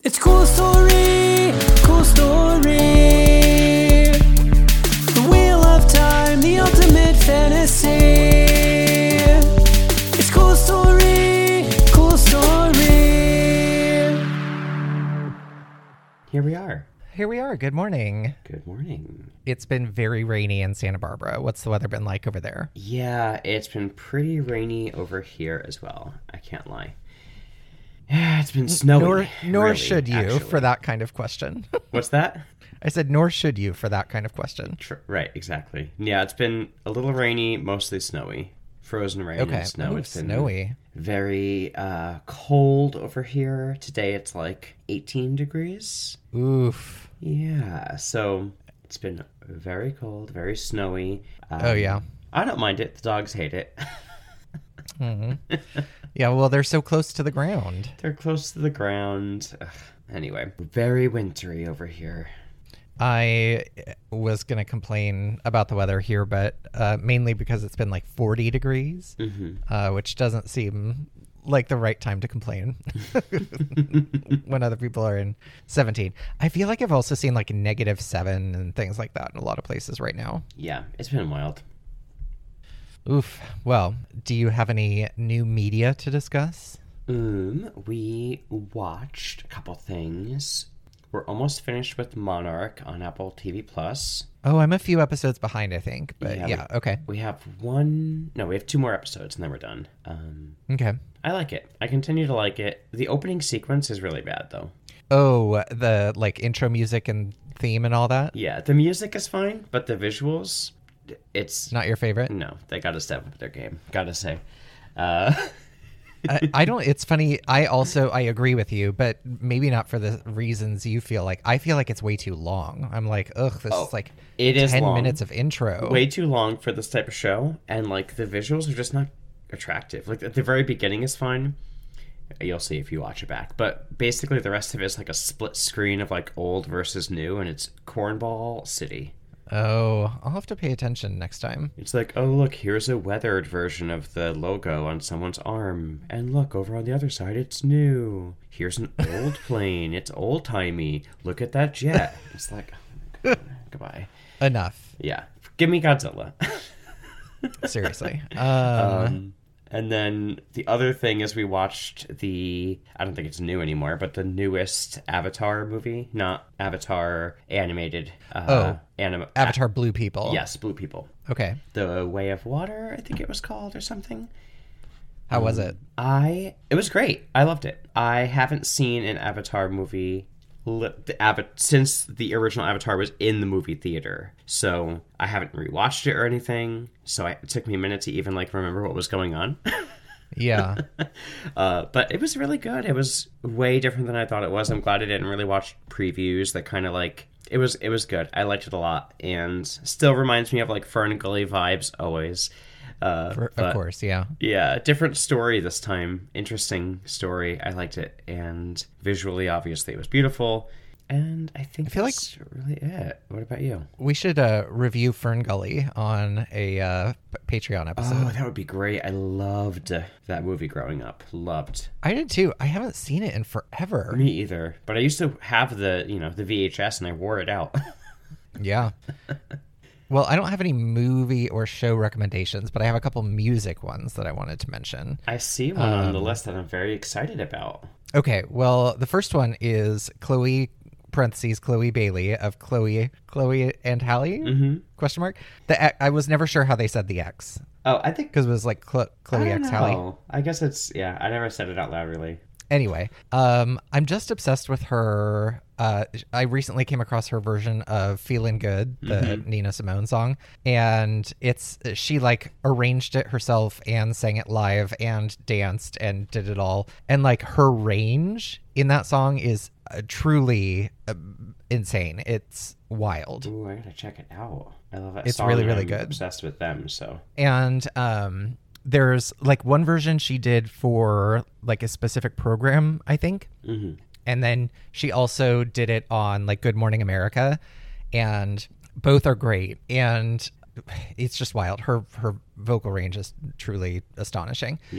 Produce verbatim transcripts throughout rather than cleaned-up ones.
It's cool story, cool story. The Wheel of Time, the ultimate fantasy. It's cool story, cool story. Here we are. Here we are. Good morning. Good morning. It's been very rainy in Santa Barbara. What's the weather been like over there? Yeah, it's been pretty rainy over here as well. I can't lie. Yeah, it's been snowy. Nor, nor really, should you actually. for that kind of question. What's that? I said, nor should you for that kind of question. Tr- right, exactly. Yeah, it's been a little rainy, mostly snowy. Frozen rain Okay. and snow. Ooh, It's been snowy. very uh, cold over here. Today it's like eighteen degrees. Oof. Yeah, so it's been very cold, very snowy. Um, Oh, yeah. I don't mind it. The dogs hate it. hmm Yeah, well, they're so close to the ground. They're close to the ground. Ugh. Anyway, very wintry over here. I was going to complain about the weather here, but uh, mainly because it's been like forty degrees, Mm-hmm. uh, which doesn't seem like the right time to complain when other people are in seventeen. I feel like I've also seen like negative seven and things like that in a lot of places right now. Yeah, it's been wild. Oof. Well, do you have any new media to discuss? Um, we watched a couple things. We're almost finished with Monarch on Apple T V Plus. Oh, I'm a few episodes behind, I think. But Yeah, yeah, we- okay. We have one... No, we have two more episodes and then we're done. Um, Okay. I like it. I continue to like it. The opening sequence is really bad, though. Oh, the like intro music and theme and all that? Yeah, the music is fine, but the visuals, it's... Not your favorite? No, they gotta step up their game. Gotta say. Uh... I, I don't, it's funny. I also, I agree with you, but maybe not for the reasons you feel like. I feel like it's way too long. I'm like, ugh, this Oh, is like it is ten long. minutes of intro. Way too long for this type of show, and like the visuals are just not attractive. Like at the very beginning is fine. You'll see if you watch it back. But basically the rest of it is like a split screen of like old versus new, and it's Cornball City. Oh, I'll have to pay attention next time. It's like, oh look, here's a weathered version of the logo on someone's arm. And look, over on the other side it's new. Here's an old plane. It's old timey. Look at that jet. It's like, oh my God, goodbye. Enough. Yeah. Give me Godzilla. Seriously. Um, Um, and then the other thing is we watched the, I don't think it's new anymore, but the newest Avatar movie, not Avatar animated. Uh, Oh, anim- Avatar Blue People. A- yes, Blue People. Okay. The Way of Water, I think it was called, or something. How was it? I, it was great. I loved it. I haven't seen an Avatar movie li- the Ava- since the original Avatar was in the movie theater. So I haven't rewatched it or anything. So I, it took me a minute to even like remember what was going on. Yeah. uh, but it was really good. It was way different than I thought it was. I'm glad I didn't really watch previews that kind of like, it was it was good. I liked it a lot, and still reminds me of like Fern Gully vibes always. Uh, For, but, of course, yeah. Yeah, different story this time. Interesting story. I liked it, and visually, obviously, it was beautiful. And I think I feel that's really it. What about you? We should uh, review Fern Gully on a uh, P- Patreon episode. Oh, that would be great. I loved that movie growing up. Loved. I did too. I haven't seen it in forever. Me either. But I used to have the, you know, the V H S, and I wore it out. Yeah. Well, I don't have any movie or show recommendations, but I have a couple music ones that I wanted to mention. I see one on the Um, list that I'm very excited about. Okay, well, the first one is Chloe parentheses Chloe Bailey of Chloe Chloe and Halle Mm-hmm. question mark. The X- I was never sure how they said the X Oh, I think because it was like Chlo- I Chloe don't X Halle. know. I guess it's yeah. I never said it out loud really. Anyway, um, I'm just obsessed with her. Uh, I recently came across her version of "Feeling Good," the Mhm. Nina Simone song, and it's she like arranged it herself and sang it live and danced and did it all. And like her range in that song is uh, truly uh, insane. It's wild. Ooh, I gotta check it out. I love that It's song. really, and really I'm good. Obsessed with them. So And um, there's like one version she did for like a specific program, I think. hmm And then she also did it on like Good Morning America, and both are great. And it's just wild. Her her vocal range is truly astonishing. yeah.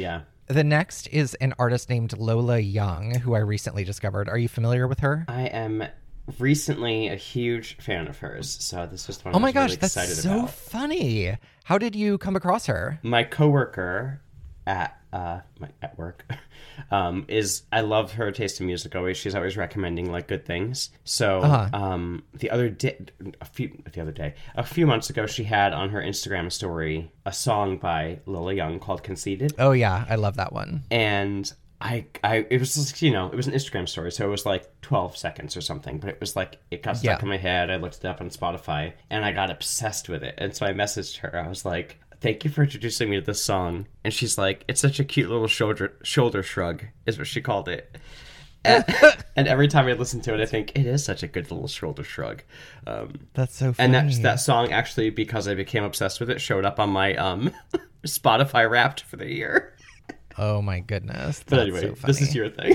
The next is an artist named Lola Young, who I recently discovered. Are you familiar with her? I am recently a huge fan of hers, so this was one Oh I my was gosh, really that's excited so about. funny. How did you come across her? My coworker at uh my, at work um is I love her taste in music. Always, she's always recommending like good things. So Uh-huh. um the other day, a few the other day, a few months ago, she had on her Instagram story a song by Lola Young called "Conceited," Oh yeah, I love that one. and I, I, it was just, you know, it was an Instagram story, so it was like twelve seconds or something, but it was like, it got stuck Yeah. in my head. I looked it up on Spotify, and I got obsessed with it. And so I messaged her. I was like, thank you for introducing me to this song. And she's like, it's such a cute little shoulder shoulder shrug, is what she called it. And, and every time I listen to it, I think, it is such a good little shoulder shrug. Um, That's so and funny. that, that song, actually, because I became obsessed with it, showed up on my um, Spotify Wrapped for the year. Oh my goodness. But That's anyway, so funny. this is your thing.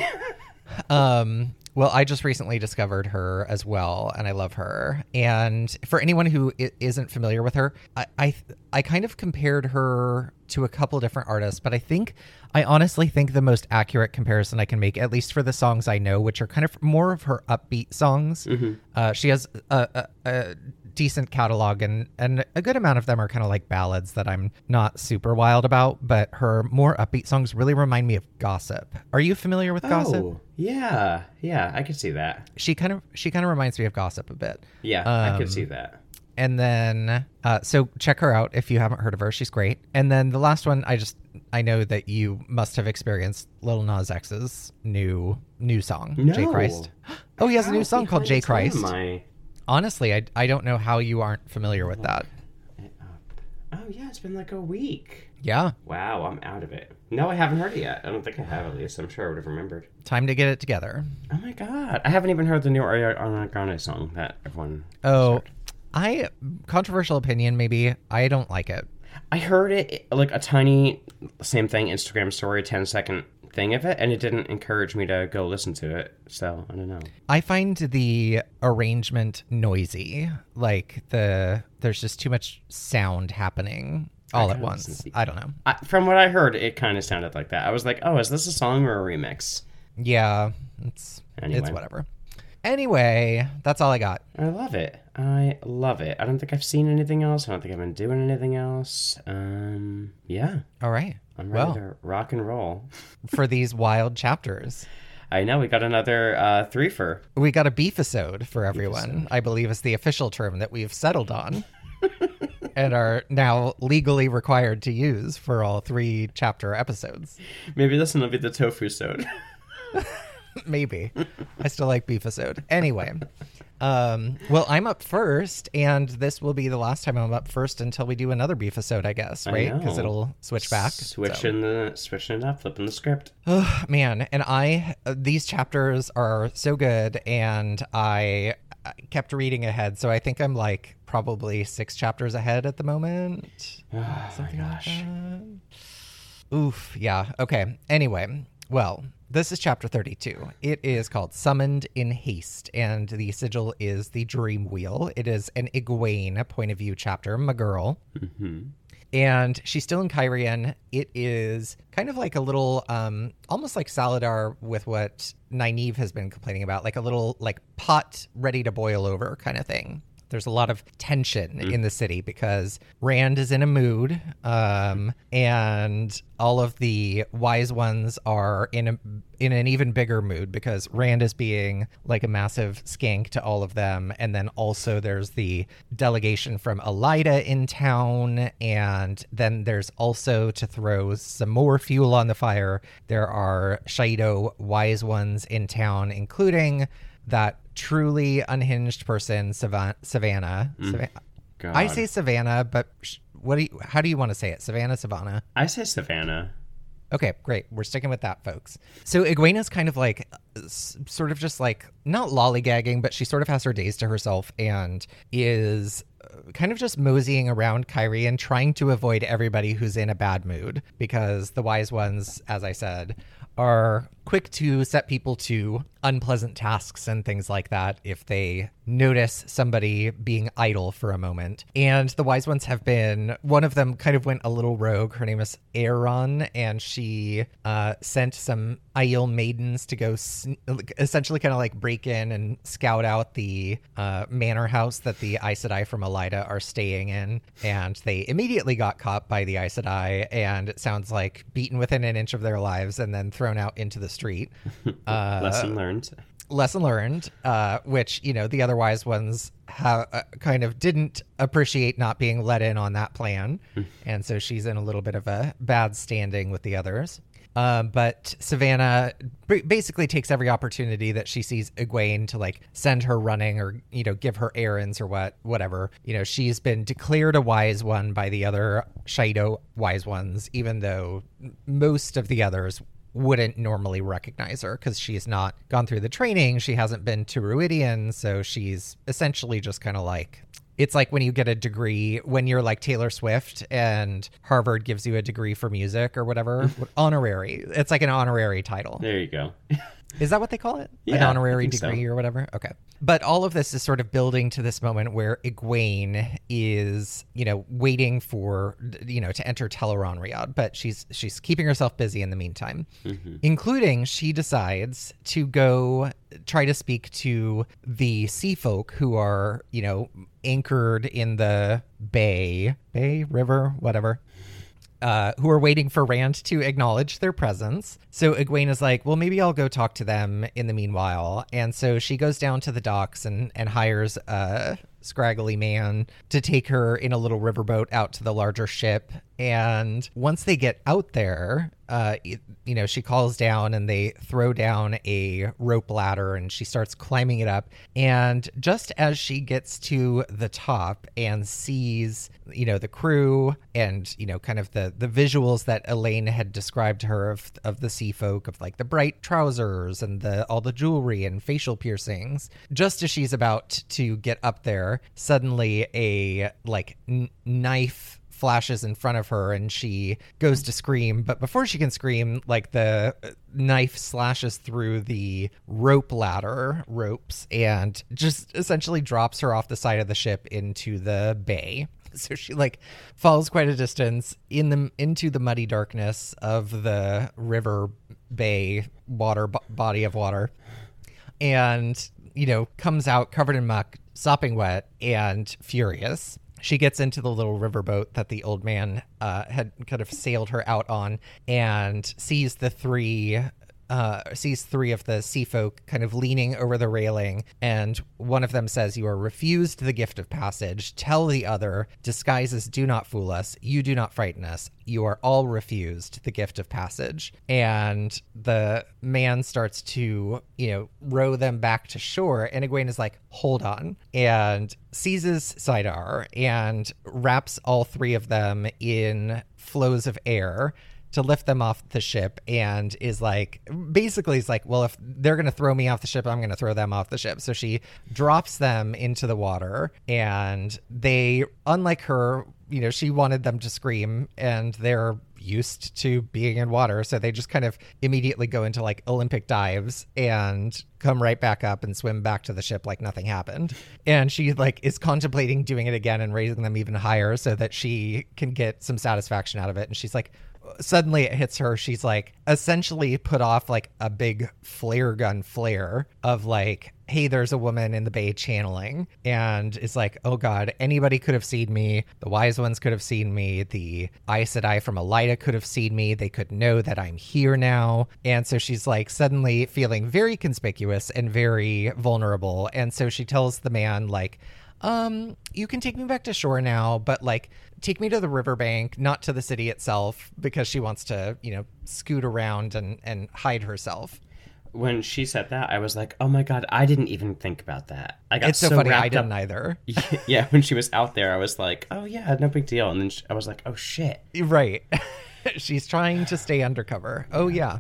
Um, well, I just recently discovered her as well, and I love her. And for anyone who i- isn't familiar with her, I, I I kind of compared her to a couple different artists, but I think I honestly think the most accurate comparison I can make, at least for the songs I know, which are kind of more of her upbeat songs. Uh, she has a, a, a decent catalog, and and a good amount of them are kind of like ballads that I'm not super wild about, but her more upbeat songs really remind me of Gossip. Are you familiar with Gossip? Oh, yeah, yeah, I could see that. She kind of she kind of reminds me of Gossip a bit. Yeah, I Um, could see that. And then uh so check her out if you haven't heard of her. She's great. And then the last one, I just I know that you must have experienced Lil Nas X's new new song, No. J Christ. Oh, he has a new How song called J behind the Christ. time am I? Honestly, I I don't know how you aren't familiar with that. Oh yeah, it's been like a week. Yeah, Wow, I'm out of it. No, I haven't heard it yet. I don't think I have, at least. I'm sure I would have remembered. time to get it together. Oh my god, I haven't even heard the new Ariana Grande song that everyone. Oh, I controversial opinion maybe. I don't like it. I heard it like a tiny, same thing, Instagram story, ten second thing of it, and it didn't encourage me to go listen to it. So I don't know. I find the arrangement noisy. Like the there's just too much sound happening all at kinda once. listen to- I don't know. I, from what I heard, it kind of sounded like that. I was like, oh, is this a song or a remix? Yeah, it's Anyway. it's whatever. Anyway, that's all I got. I love it. I love it. I don't think I've seen anything else. I don't think I've been doing anything else. Um, yeah, All right. I'm ready Well, to rock and roll. for these wild chapters, I know we got another uh, threefer. we got a beefisode for everyone. I believe is the official term that we've settled on. And are now legally required to use for all three chapter episodes. Maybe this one will be the tofu sode. Maybe. I still like beefisode. Anyway, um, well, I'm up first, and this will be the last time I'm up first until we do another beefisode, I guess, right? Because know. it'll switch back. Switching the switching it up, flipping the script. Oh, man, and I uh, these chapters are so good, and I, I kept reading ahead, so I think I'm like probably six chapters ahead at the moment. Oh Something my like gosh. that. Oof, yeah. Okay. Anyway, well, this is chapter thirty-two. It is called Summoned in Haste, and the sigil is the Dream Wheel. It is an Egwene point of view chapter, my girl. Mm-hmm. And she's still in Kyrian. It is kind of like a little, um, almost like Saladar with what Nynaeve has been complaining about, like a little like pot ready to boil over kind of thing. There's a lot of tension in the city because Rand is in a mood, um, and all of the wise ones are in a in an even bigger mood because Rand is being like a massive skank to all of them, and then also there's the delegation from Elida in town, and then there's also, to throw some more fuel on the fire, there are Shaido wise ones in town, including that truly unhinged person, Savan- Savannah. Savan- God. I say Savannah, but sh- what do you? How do you want to say it? Savannah, Savannah. I say Savannah. Okay, great. We're sticking with that, folks. So Egwene's kind of like, s- sort of just like, not lollygagging, but she sort of has her days to herself and is uh, kind of just moseying around Kyrie and trying to avoid everybody who's in a bad mood because the wise ones, as I said, are quick to set people to unpleasant tasks and things like that if they notice somebody being idle for a moment. And the wise ones have been, one of them kind of went a little rogue. Her name is Aaron, and she uh, sent some Aiel maidens to go sn- essentially kind of like break in and scout out the uh, manor house that the Aes Sedai from Elida are staying in. And they immediately got caught by the Aes Sedai, and it sounds like beaten within an inch of their lives and then thrown out into the street. Uh, Lesson learned. Lesson learned, uh, which, you know, the other wise ones ha- uh, kind of didn't appreciate not being let in on that plan. And so she's in a little bit of a bad standing with the others. Um, but Savannah b- basically takes every opportunity that she sees Egwene to like send her running or, you know, give her errands or what, whatever. You know, she's been declared a wise one by the other Shaido wise ones, even though most of the others wouldn't normally recognize her because she's not gone through the training. She hasn't been to Ruidian. So she's essentially just kind of like, it's like when you get a degree, when you're like Taylor Swift and Harvard gives you a degree for music or whatever, honorary. It's like an honorary title. There you go. Is that what they call it? Yeah, An honorary I think degree so. or whatever? Okay. But all of this is sort of building to this moment where Egwene is, you know, waiting for, you know, to enter Tel'aran'rhiod, but she's she's keeping herself busy in the meantime, mm-hmm. including she decides to go try to speak to the sea folk who are, you know, anchored in the bay, bay, river, whatever. Uh, who are waiting for Rand to acknowledge their presence. So Egwene is like, well, maybe I'll go talk to them in the meanwhile. And so she goes down to the docks and, and hires a scraggly man to take her in a little riverboat out to the larger ship. And once they get out there, uh, you know, she calls down and they throw down a rope ladder and she starts climbing it up. And just as she gets to the top and sees, you know, the crew and, you know, kind of the, the visuals that Elaine had described to her of, of the sea folk, of like the bright trousers and the all the jewelry and facial piercings, just as she's about to get up there, suddenly a like n- knife flashes in front of her and she goes to scream, but before she can scream, like the knife slashes through the rope ladder ropes and just essentially drops her off the side of the ship into the bay. So she like falls quite a distance in the into the muddy darkness of the river bay water b- body of water, and you know comes out covered in muck, sopping wet and furious. She gets into the little riverboat that the old man uh, had kind of sailed her out on and sees the three uh, sees three of the sea folk kind of leaning over the railing. And one of them says, "You are refused the gift of passage. Tell the other, disguises do not fool us. You do not frighten us. You are all refused the gift of passage." And the man starts to, you know, row them back to shore. And Egwene is like, hold on, and seizes Saidar and wraps all three of them in flows of air to lift them off the ship, and is like, basically it's like, well, if they're going to throw me off the ship, I'm going to throw them off the ship. So she drops them into the water, and they, unlike her, you know, she wanted them to scream, and they're used to being in water. So they just kind of immediately go into like Olympic dives and come right back up and swim back to the ship like nothing happened. And she like is contemplating doing it again and raising them even higher so that she can get some satisfaction out of it. And she's like, suddenly it hits her. She's like essentially put off like a big flare gun flare of like, hey, there's a woman in the bay channeling, and it's like, oh God, anybody could have seen me. The wise ones could have seen me. The Aes Sedai from Elida could have seen me. They could know that I'm here now. And so she's like suddenly feeling very conspicuous and very vulnerable. And so she tells the man like, um, you can take me back to shore now, but like take me to the riverbank, not to the city itself, because she wants to, you know, scoot around and, and hide herself. When she said that, I was like, oh my God, I didn't even think about that. I got it's so, so funny. wrapped I didn't up. either. Yeah, when she was out there, I was like, oh yeah, no big deal. And then she, I was like, oh shit. Right. She's trying to stay undercover. Oh yeah.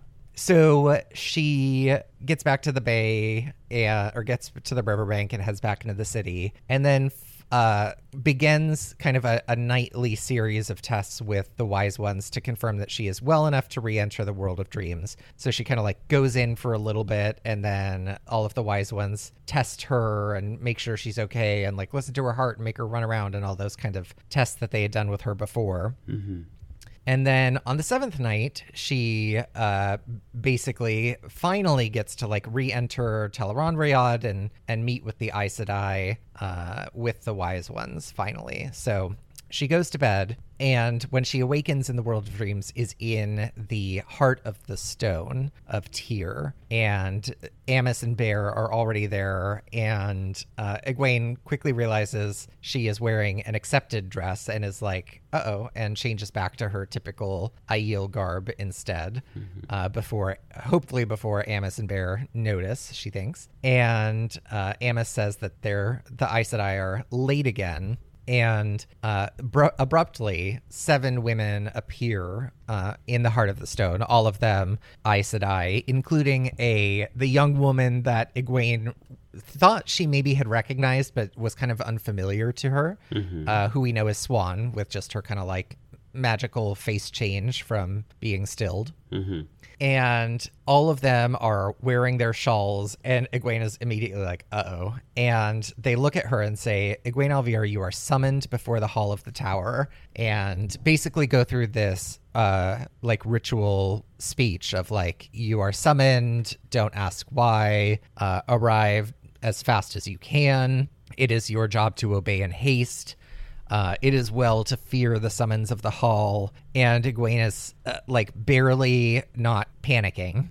So she gets back to the bay, uh, or gets to the riverbank and heads back into the city. And then f- uh, begins kind of a, a nightly series of tests with the Wise Ones to confirm that she is well enough to re-enter the world of dreams. So she kind of like goes in for a little bit, and then all of the Wise Ones test her and make sure she's okay and like listen to her heart and make her run around and all those kind of tests that they had done with her before. Mm-hmm. And then on the seventh night, she uh, basically finally gets to like re-enter Tel'aran'rhiod and and meet with the Aes Sedai uh, with the Wise Ones finally. So she goes to bed, and when she awakens in the world of dreams is in the heart of the stone of Tyr, and Amos and Bear are already there, and uh, Egwene quickly realizes she is wearing an accepted dress and is like, uh-oh, and changes back to her typical Aiel garb instead, mm-hmm. uh, before, hopefully before Amos and Bear notice, she thinks. And uh, Amos says that they're, the Aes Sedai are late again, and uh, br- abruptly, seven women appear uh, in the heart of the stone, all of them Aes Sedai, including a the young woman that Egwene thought she maybe had recognized, but was kind of unfamiliar to her, mm-hmm. uh, who we know as Swan, with just her kind of like magical face change from being stilled. Mm-hmm. And all of them are wearing their shawls, and Egwene is immediately like, uh-oh. And they look at her and say, Egwene al'Vir, you are summoned before the Hall of the Tower, and basically go through this uh, like ritual speech of like, you are summoned, don't ask why, uh, arrive as fast as you can. It is your job to obey in haste. Uh, it is well to fear the summons of the hall. And Egwene is uh, like barely not panicking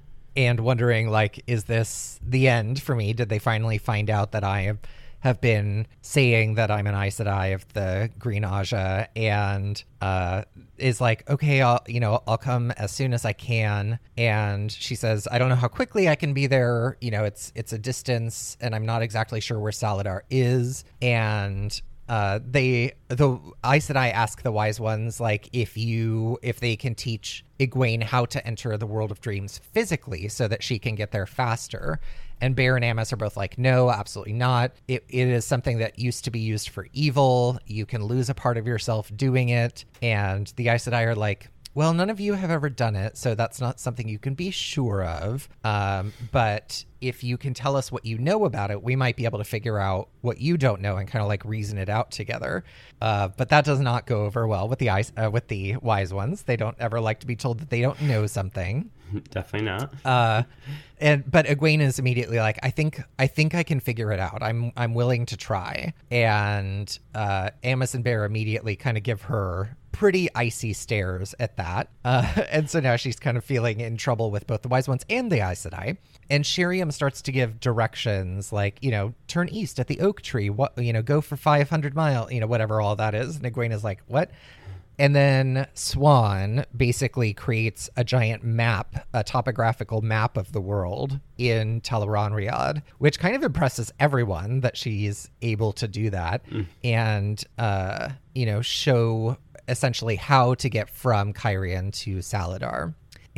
and wondering like, is this the end for me? Did they finally find out that I have been saying that I'm an Aes Sedai of the Green Aja? And uh, is like, okay, I'll, you know, I'll come as soon as I can. And she says, I don't know how quickly I can be there. You know, it's, it's a distance, and I'm not exactly sure where Saladar is. And Uh, they, the Aes Sedai ask the Wise Ones, like, if you, if they can teach Egwene how to enter the world of dreams physically so that she can get there faster. And Bear and Amos are both like, no, absolutely not. It, it is something that used to be used for evil. You can lose a part of yourself doing it. And the Aes Sedai are like, well, none of you have ever done it, so that's not something you can be sure of. Um, but if you can tell us what you know about it, we might be able to figure out what you don't know and kind of like reason it out together. Uh, but that does not go over well with the ice, uh, with the Wise Ones. They don't ever like to be told that they don't know something. Definitely not. Uh, and but Egwene is immediately like, I think I think I can figure it out. I'm I'm willing to try. And uh, Amos and Bear immediately kind of give her pretty icy stares at that. Uh, and so now she's kind of feeling in trouble with both the Wise Ones and the Aes Sedai. And Sheriam starts to give directions like, you know, turn east at the oak tree, what, you know, go for five hundred mile, you know, whatever all that is. And Egwene is like, what? And then Swan basically creates a giant map, a topographical map of the world in Tel'aran'rhiod, which kind of impresses everyone that she's able to do that mm. and, uh, you know, show essentially how to get from Cairhien to Saladar.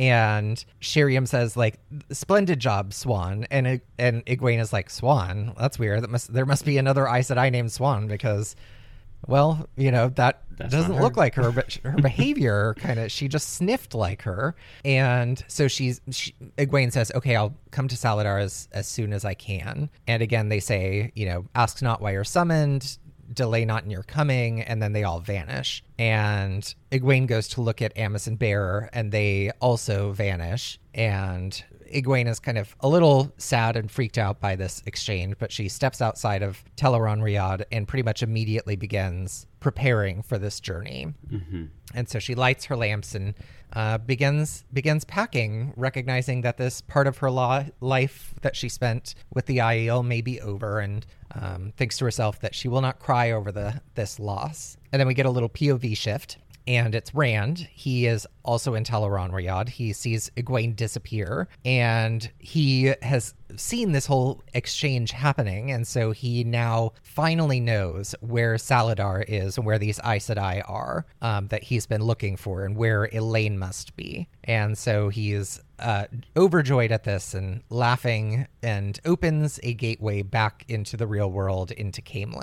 And Sheriam says, like, splendid job, Swan. And and Egwene is like, Swan? That's weird. That must there must be another Aes Sedai named Swan because, well, you know, that That's doesn't look like her, but her behavior kind of, she just sniffed like her. And so she's, she, Egwene says, okay, I'll come to Saladar as, as soon as I can. And again, they say, you know, ask not why you're summoned, delay not in your coming, and then they all vanish. And Egwene goes to look at Amos and Bear, and they also vanish. And Egwene is kind of a little sad and freaked out by this exchange, but she steps outside of Tel'aran'rhiod and pretty much immediately begins preparing for this journey. Mm-hmm. And so she lights her lamps and uh, begins begins packing, recognizing that this part of her lo- life that she spent with the Aiel may be over, and um, thinks to herself that she will not cry over the this loss. And then we get a little P O V shift. And it's Rand. He is also in Tel'aran'rhiod. He sees Egwene disappear, and he has seen this whole exchange happening, and so he now finally knows where Saladar is and where these Aes Sedai are um, that he's been looking for, and where Elaine must be. And so he's uh, overjoyed at this and laughing, and opens a gateway back into the real world, into Caemlyn.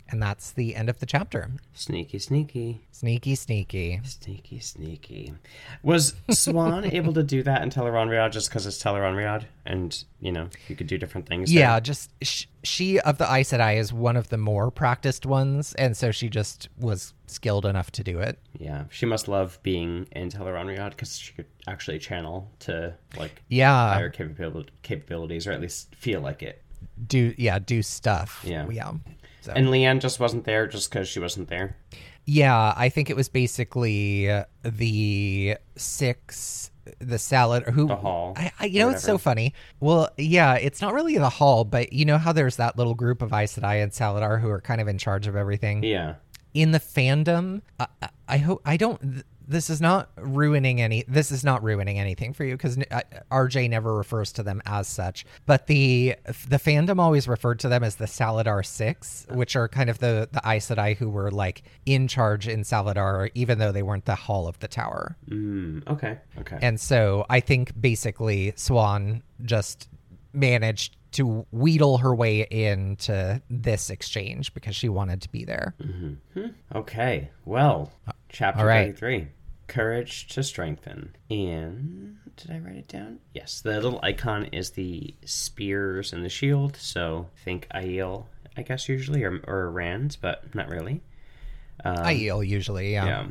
And that's the end of the chapter. Sneaky, sneaky. Sneaky, sneaky. Sneaky, sneaky. Was Swan able to do that in Teleron just because it's Teleron and, you know, you could do different things Yeah, there? just sh- she of the Aes Sedai is one of the more practiced ones, and so she just was skilled enough to do it. Yeah, she must love being in Teleron because she could actually channel to, like, Yeah. higher capabil- capabilities, or at least feel like it. Do yeah, do stuff. Yeah. Yeah. So. And Leanne just wasn't there just because she wasn't there? Yeah, I think it was basically the six, the salad, who The hall, I, I, you know, it's so whatever. funny. Well, yeah, it's not really the hall, but you know how there's that little group of Aes Sedai and Saladar who are kind of in charge of everything. Yeah. In the fandom, I, I- I hope I don't. th- This is not ruining any. This is not ruining anything for you because R J never refers to them as such. But the the fandom always referred to them as the Saladar Six, which are kind of the the Aes Sedai who were like in charge in Saladar, even though they weren't the Hall of the Tower. Mm, okay. Okay. And so I think basically Swan just managed to wheedle her way into this exchange because she wanted to be there. Okay, well, chapter all right. thirty-three, Courage to Strengthen. And did I write it down? Yes, the little icon is the spears and the shield, so think Aiel, I guess, usually, or, or Rand, but not really. Um, Aiel usually, yeah. yeah.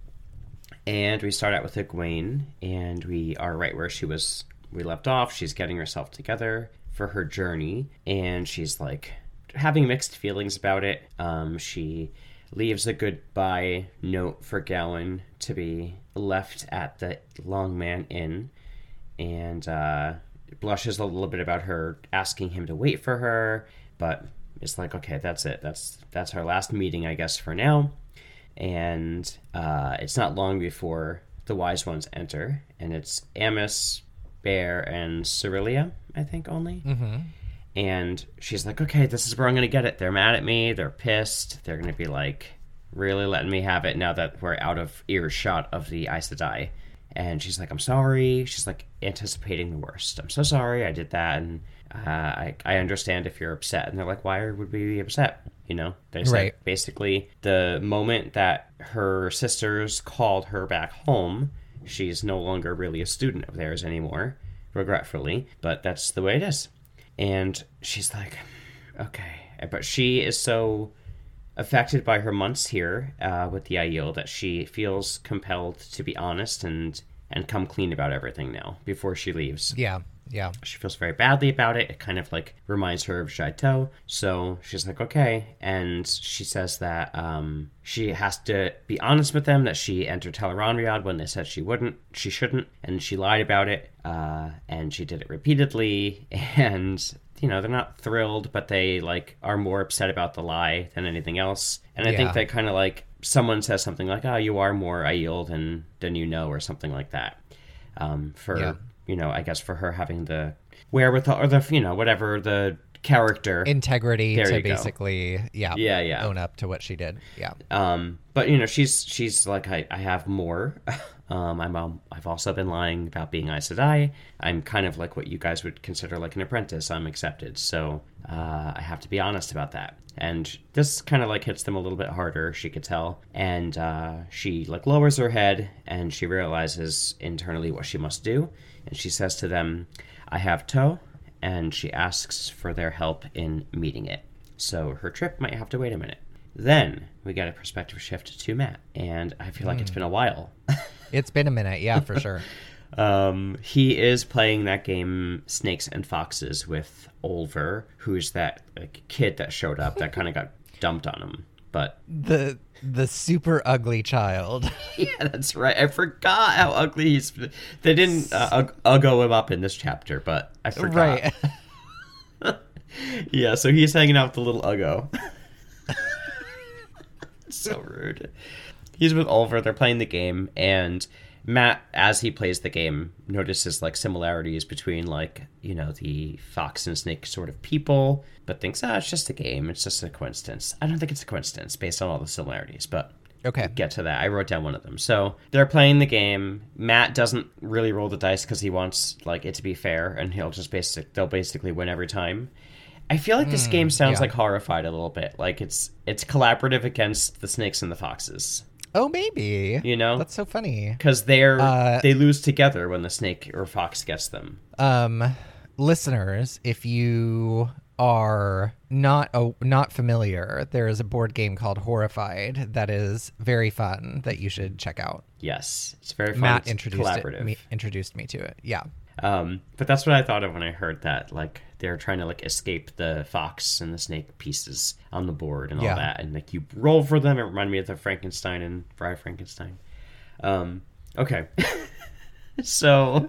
And we start out with Egwene, and we are right where she was, we left off. She's getting herself together for her journey, and she's like having mixed feelings about it. Um, she leaves a goodbye note for Gowan to be left at the Longman Inn, and uh, blushes a little bit about her asking him to wait for her, but it's like, okay, that's it. That's that's our last meeting, I guess, for now. And uh, it's not long before the Wise Ones enter, and it's Amos, Bear, and Cerelia, I think, only. Mm-hmm. And she's like, okay, this is where I'm going to get it. They're mad at me. They're pissed. They're going to be, like, really letting me have it now that we're out of earshot of the Aes Sedai. And she's like, I'm sorry. She's, like, anticipating the worst. I'm so sorry I did that, and uh, I, I understand if you're upset. And they're like, why would we be upset? You know, they said Right. basically the moment that her sisters called her back home, she's no longer really a student of theirs anymore, regretfully, but that's the way it is. And she's like, okay. But she is so affected by her months here uh, with the Aiel that she feels compelled to be honest and, and come clean about everything now before she leaves. Yeah, yeah. She feels very badly about it. It kind of like reminds her of Jaito. So she's like, okay. And she says that um, she has to be honest with them that she entered Teleron when they said she wouldn't, she shouldn't. And she lied about it. Uh, and she did it repeatedly. And, you know, they're not thrilled, but they like are more upset about the lie than anything else. And I Yeah. think they kind of like, someone says something like, oh, you are more Aiel than, than you know, or something like that. Um, for... Yeah. You know, I guess for her having the wherewithal, or the, you know, whatever, the character. Integrity There to you go. basically, yeah, Yeah, yeah. own up to what she did. Yeah. Um, but, you know, she's she's like, I, I have more. um, I'm, um, I've also been lying about being Aes Sedai. I'm kind of like what you guys would consider like an apprentice. I'm accepted. So uh, I have to be honest about that. And this kind of like hits them a little bit harder, she could tell. And uh, she like lowers her head and she realizes internally what she must do. And she says to them, I have Toe, and she asks for their help in meeting it. So her trip might have to wait a minute. Then we get a perspective shift to Matt, and I feel like it's been a while. It's been a minute. Yeah, for sure. Um, he is playing that game Snakes and Foxes with Olver, who's that like, kid that showed up that kind of got dumped on him. But The the super ugly child. yeah, that's right. I forgot how ugly he's. They didn't uh, uggo him up in this chapter, but I forgot. Right. Yeah, so he's hanging out with the little uggo. So rude. He's with Oliver. They're playing the game, and Matt, as he plays the game, notices like similarities between like, you know, the fox and snake sort of people, but thinks, ah, it's just a game. It's just a coincidence. I don't think it's a coincidence based on all the similarities, but Okay. get to that. I wrote down one of them. So they're playing the game. Matt doesn't really roll the dice because he wants like it to be fair, and he'll just basic they'll basically win every time. I feel like this game sounds yeah. like Horrified a little bit. Like it's it's collaborative against the snakes and the foxes. Oh, maybe. You know? That's so funny. Because they're Uh, they lose together when the snake or fox gets them. Um, listeners, if you are not oh, not familiar, there is a board game called Horrified that is very fun that you should check out. Yes, it's very fun. Matt it's introduced collaborative. it, me, introduced me to it. Yeah. Um, but that's what I thought of when I heard that. Like they're trying to like escape the fox and the snake pieces on the board and all Yeah. that, and like you roll for them. It reminded me of the Frankenstein and Bride of Frankenstein. Um, okay, so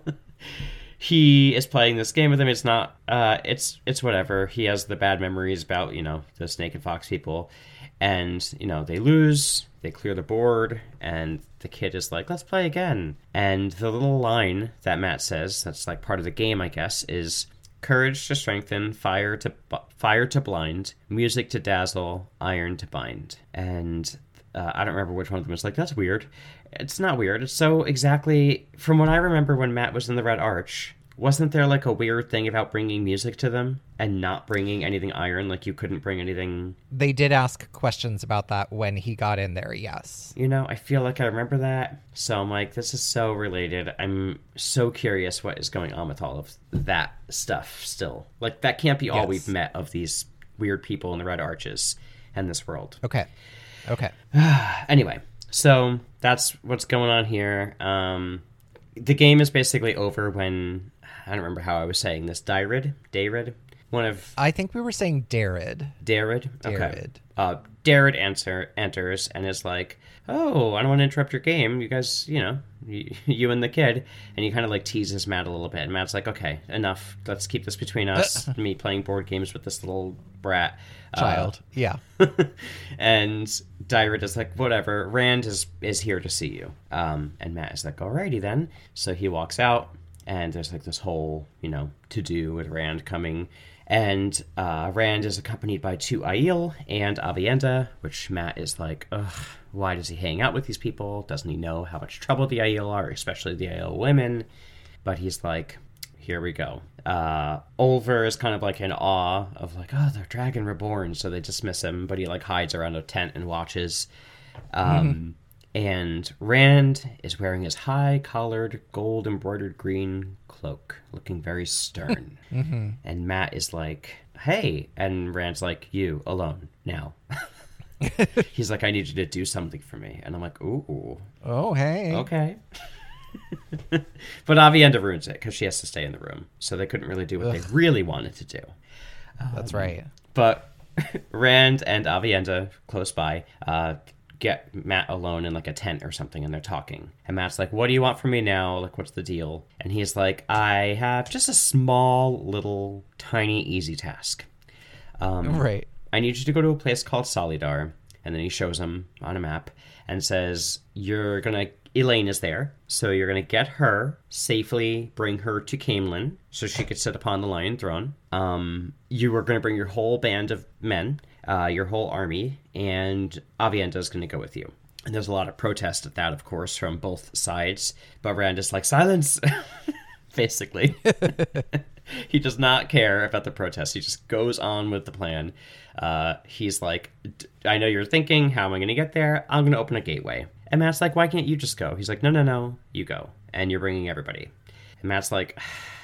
he is playing this game with him. It's not. Uh, it's it's whatever. He has the bad memories about you know the snake and fox people, and you know they lose. They clear the board, and the kid is like, let's play again. And the little line that Matt says, that's like part of the game, I guess, is courage to strengthen, fire to bu- fire to blind, music to dazzle, iron to bind. And uh, I don't remember which one of them was like, that's weird. It's not weird. It's so exactly, from what I remember when Matt was in the Red Arch, wasn't there like a weird thing about bringing music to them and not bringing anything iron? Like you couldn't bring anything. They did ask questions about that when he got in there, yes. You know, I feel like I remember that. So I'm like, this is so related. I'm so curious what is going on with all of that stuff still. Like that can't be all Yes. we've met of these weird people in the Red Arches and this world. Okay. Okay. Anyway, so that's what's going on here. Um, the game is basically over when... I don't remember how I was saying this. Dairid? Dairid? One of... I think we were saying Darid. Darid? Okay. Darid. Uh, Darid answer, enters and is like, oh, I don't want to interrupt your game. You guys, you know, you, you and the kid. And he kind of like teases Matt a little bit. And Matt's like, okay, enough. Let's keep this between us. Me playing board games with this little brat. Child. Uh, yeah. And Dairid is like, whatever. Rand is, is here to see you. Um, and Matt is like, alrighty then. So he walks out. And there's like this whole, you know, to-do with Rand coming. And uh, Rand is accompanied by two Aiel and Avienda, which Matt is like, ugh, why does he hang out with these people? Doesn't he know how much trouble the Aiel are, especially the Aiel women? But he's like, here we go. Uh, Olver is kind of like in awe of like, oh, they're Dragon Reborn, so they dismiss him. But he like hides around a tent and watches. Um... Mm-hmm. And Rand is wearing his high-collared, gold-embroidered green cloak, looking very stern. Mm-hmm. And Matt is like, hey. And Rand's like, you, alone, now. He's like, I need you to do something for me. And I'm like, ooh. Oh, hey. Okay. But Avienda ruins it, because she has to stay in the room. So they couldn't really do what Ugh. they really wanted to do. That's um, right. But Rand and Avienda, close by, uh... get Matt alone in like a tent or something, and they're talking. And Matt's like, what do you want from me now? Like, what's the deal? And he's like, I have just a small, little, tiny, easy task. Um, right. I need you to go to a place called Solidar. And then he shows him on a map and says, you're gonna... Elaine is there, so you're gonna get her, safely bring her to Caemlyn, so she could sit upon the Lion Throne. Um, you are gonna bring your whole band of men, uh, your whole army, and Avienda is gonna go with you. And there's a lot of protest at that, of course, from both sides. But Rand is like, silence! Basically. He does not care about the protest. He just goes on with the plan. Uh, he's like, I know you're thinking, how am I going to get there? I'm going to open a gateway. And Matt's like, why can't you just go? He's like, no, no, no, you go. And you're bringing everybody. And Matt's like,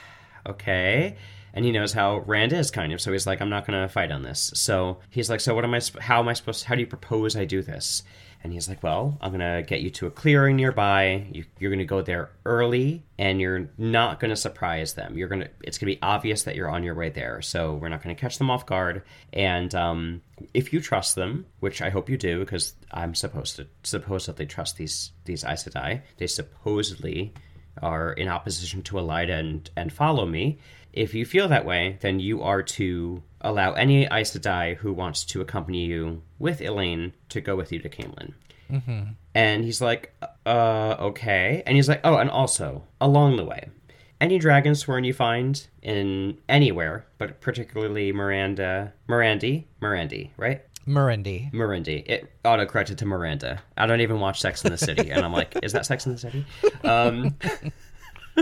okay. And he knows how Rand is, kind of. So he's like, I'm not going to fight on this. So he's like, so what am I, how am I supposed to, how do you propose I do this? And he's like, well, I'm going to get you to a clearing nearby. You, you're going to go there early, and you're not going to surprise them. You're going to, it's going to be obvious that you're on your way there. So we're not going to catch them off guard. And um, if you trust them, which I hope you do, because I'm supposed to supposedly trust these, these Aes Sedai. They supposedly are in opposition to Elaida and, and follow me. If you feel that way, then you are to allow any Aes Sedai who wants to accompany you with Elaine to go with you to Caemlyn. Mm-hmm. And he's like, uh, okay. And he's like, oh, and also, along the way, any dragon sworn you find in anywhere, but particularly Miranda, Mirandi, Mirandi, right? Mirendi. Mirendi. It auto-corrected to Miranda. I don't even watch Sex in the City. And I'm like, is that Sex in the City? Um...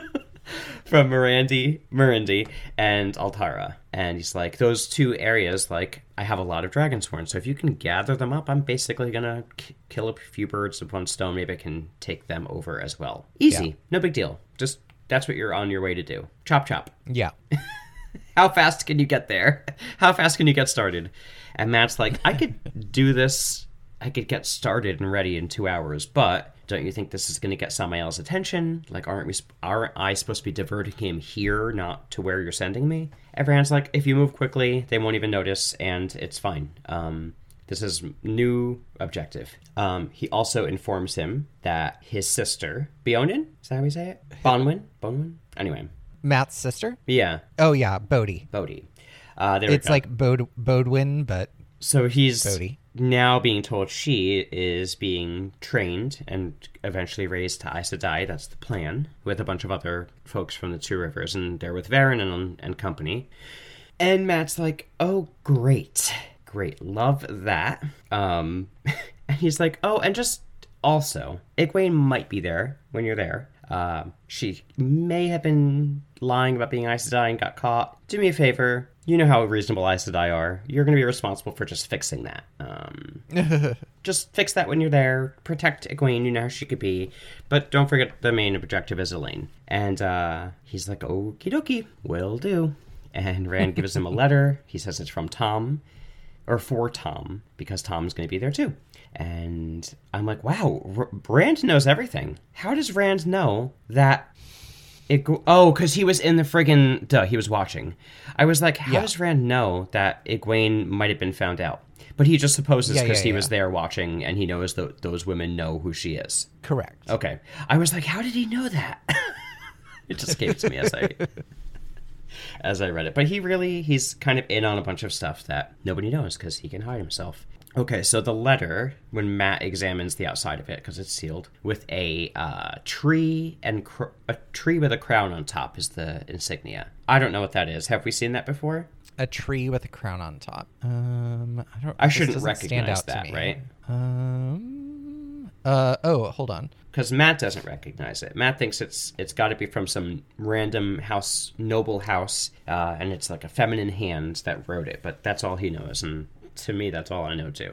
from Mirandy, Mirandy and Altara. And he's like, those two areas, like, I have a lot of Dragonsworn, so if you can gather them up, I'm basically gonna k- kill a few birds with one stone. Maybe I can take them over as well. Easy. Yeah. No big deal. Just, that's what you're on your way to do. Chop, chop. Yeah. How fast can you get there? How fast can you get started? And Matt's like, I could do this, I could get started and ready in two hours, but don't you think this is going to get Samael's attention? Like, aren't we, aren't I supposed to be diverting him here, not to where you're sending me? Everyone's like, if you move quickly, they won't even notice, and it's fine. Um, this is new objective. Um, he also informs him that his sister, Beonin, is that how we say it? Bonwin? Bonwin? Anyway. Matt's sister? Yeah. Oh, yeah, Bodhi. Bodhi. Uh, there it's like Bod- Bodwin, but so he's Bodhi. Now being told she is being trained and eventually raised to Aes Sedai. That's the plan, with a bunch of other folks from the Two Rivers, and they're with Varen and, and company. And Matt's like, oh, great. Great. Love that. Um, and he's like, oh, and just also, Egwene might be there when you're there. Uh, she may have been lying about being Aes Sedai and got caught. Do me a favor. You know how reasonable Aes Sedai are. You're going to be responsible for just fixing that. Um, just fix that when you're there. Protect Egwene. You know how she could be. But don't forget the main objective is Elaine. And uh, he's like, okie dokie, will do. And Rand gives him a letter. He says it's from Tom. Or for Tom. Because Tom's going to be there too. And I'm like, wow, R- Rand knows everything. How does Rand know that it... Go- oh, because he was in the friggin... Duh, he was watching. I was like, how yeah. does Rand know that Egwene might have been found out? But he just supposes because yeah, yeah, he yeah. was there watching and he knows that those women know who she is. Correct. Okay. I was like, how did he know that? It just came to me as I... as I read it. But he really... He's kind of in on a bunch of stuff that nobody knows because he can hide himself. Okay, so the letter, when Matt examines the outside of it, because it's sealed, with a uh, tree and cr- a tree with a crown on top is the insignia. I don't know what that is. Have we seen that before? A tree with a crown on top. Um, I don't. I shouldn't recognize that, right? Um. Uh. Oh, hold on. Because Matt doesn't recognize it. Matt thinks it's it's got to be from some random house, noble house, uh, and it's like a feminine hand that wrote it. But that's all he knows, and to me, that's all I know too.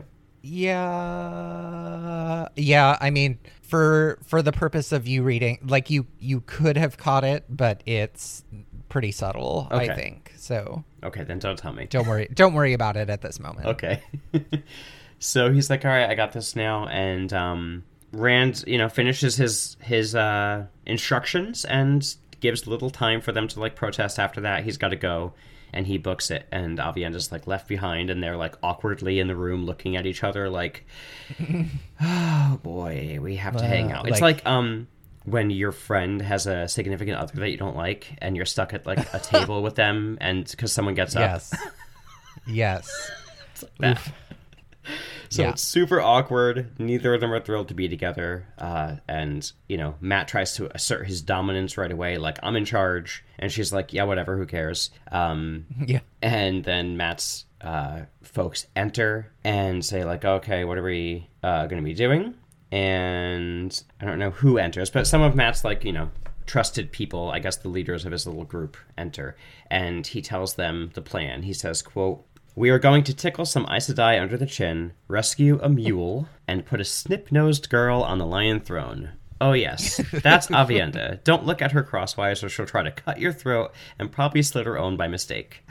Yeah, yeah. I mean, for for the purpose of you reading, like you you could have caught it, but it's pretty subtle. Okay. I think so. Okay, then don't tell me. Don't worry. Don't worry about it at this moment. Okay. So he's like, all right, I got this now, and um, Rand, you know, finishes his his uh, instructions and gives little time for them to like protest. After that, he's got to go. And he books it, and Aviendha's, like, left behind, and they're, like, awkwardly in the room looking at each other, like, oh, boy, we have to uh, hang out. It's like, like, um, when your friend has a significant other that you don't like, and you're stuck at, like, a table with them, and because someone gets up. Yes. Yes. It's like that. So yeah. It's super awkward. Neither of them are thrilled to be together. Uh, and, you know, Matt tries to assert his dominance right away. Like, I'm in charge. And she's like, yeah, whatever. Who cares? Um, yeah. And then Matt's uh, folks enter and say, like, okay, what are we uh, going to be doing? And I don't know who enters, but some of Matt's, like, you know, trusted people, I guess the leaders of his little group, enter. And he tells them the plan. He says, quote, we are going to tickle some Aes Sedai under the chin, rescue a mule, and put a snip-nosed girl on the lion throne. Oh yes, that's Aviendha. Don't look at her crosswise or she'll try to cut your throat and probably slit her own by mistake.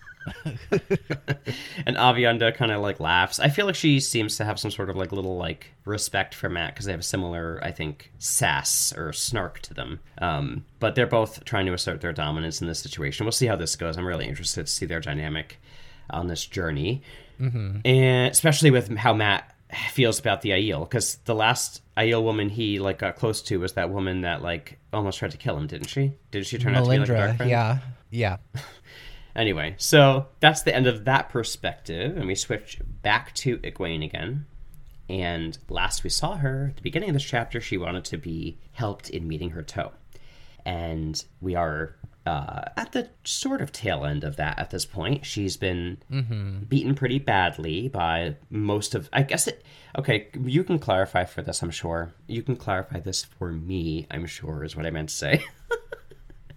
And Aviendha kind of like laughs. I feel like she seems to have some sort of like little like respect for Matt because they have a similar, I think, sass or snark to them. Um, but they're both trying to assert their dominance in this situation. We'll see how this goes. I'm really interested to see their dynamic on this journey, mm-hmm. and especially with how Matt feels about the Aiel, because the last Aiel woman he like got close to was that woman that like almost tried to kill him, didn't she? Did she turn Melindra, out to be like a dark friend? Yeah, yeah. Anyway, so that's the end of that perspective, and we switch back to Egwene again. And last we saw her at the beginning of this chapter, she wanted to be helped in meeting her toe, and we are. Uh, at the sort of tail end of that at this point. She's been mm-hmm. beaten pretty badly by most of... I guess it... Okay, you can clarify for this, I'm sure. You can clarify this for me, I'm sure, is what I meant to say.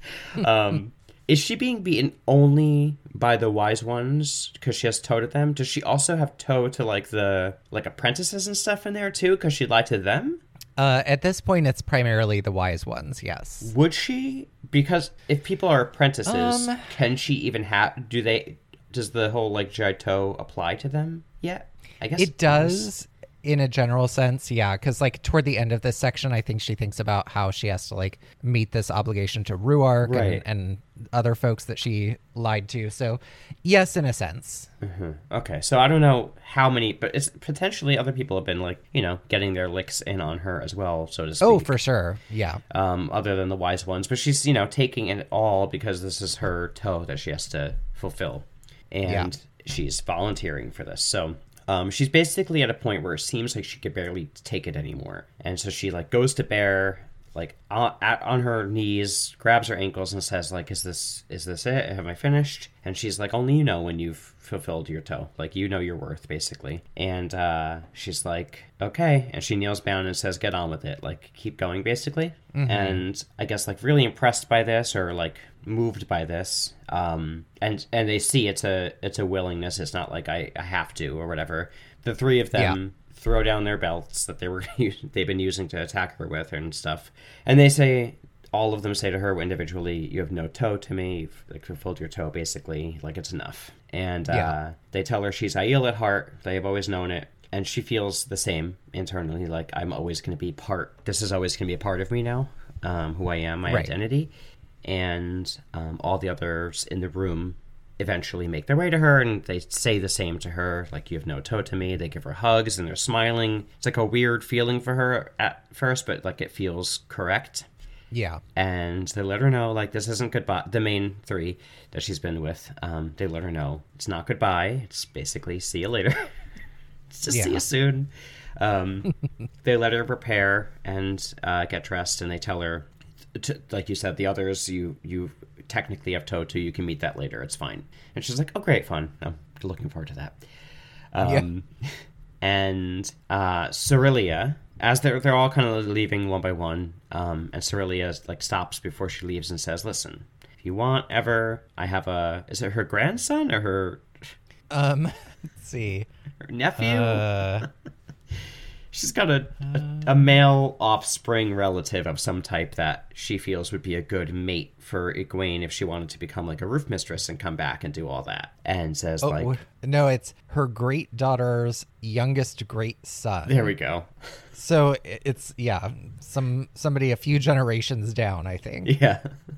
um, is she being beaten only by the wise ones because she has toe to them? Does she also have toe to like the like apprentices and stuff in there too because she lied to them? Uh, at this point, it's primarily the wise ones, yes. Would she? Because if people are apprentices, Um, can she even have? Do they? Does the whole like Jai toe apply to them yet? I guess It does in a general sense, yeah. Because like toward the end of this section, I think she thinks about how she has to like meet this obligation to Ruark Right. and, and other folks that she lied to. So, yes, in a sense. Mhm. Okay, so I don't know how many, but it's potentially other people have been like you know getting their licks in on her as well, so to speak. Oh, for sure, yeah. um, other than the wise ones. But she's, you know, taking it all because this is her toe that she has to fulfill. And she's volunteering for this. So um, she's basically at a point where it seems like she could barely take it anymore. And so she, like, goes to Bear, like, on, at, on her knees, grabs her ankles and says, like, is this is this it? Have I finished? And she's like, only you know when you've fulfilled your toe. Like, you know your worth, basically. And uh, she's like, okay. And she kneels down and says, get on with it. Like, keep going, basically. Mm-hmm. And I guess, like, really impressed by this or, like, moved by this. Um, and and they see it's a it's a willingness. It's not like I, I have to or whatever. The three of them... Yeah. Throw down their belts that they were they've been using to attack her with and stuff, and they say all of them say to her individually, "You have no toe to me. You've like, fulfilled your toe, basically. Like it's enough." And yeah. uh, they tell her she's Aiel at heart. They have always known it, and she feels the same internally. Like I'm always going to be part. This is always going to be a part of me now. Um, who I am, my right. identity, and um, all the others in the room eventually make their way to her and they say the same to her, like you have no toe to me. They give her hugs and they're smiling. It's like a weird feeling for her at first, but like it feels correct. Yeah. And they let her know like this isn't goodbye. The main three that she's been with, um, they let her know it's not goodbye. It's basically see you later. It's just yeah. see you soon. Um, they let her prepare and uh, get dressed, and they tell her, to, like you said, the others you you technically have toe to, you can meet that later, it's fine. And she's like, oh great, fun, I'm looking forward to that. Um yeah. And uh Cerylea, as they're they're all kind of leaving one by one, um and Cerylea like stops before she leaves and says, listen, if you want ever, I have a, is it her grandson or her um let's see her nephew? uh... She's got a, a, a male offspring relative of some type that she feels would be a good mate for Egwene if she wanted to become like a roof mistress and come back and do all that. And says oh, like... No, it's her great daughter's youngest great son. There we go. So it's, yeah, some somebody a few generations down, I think. Yeah.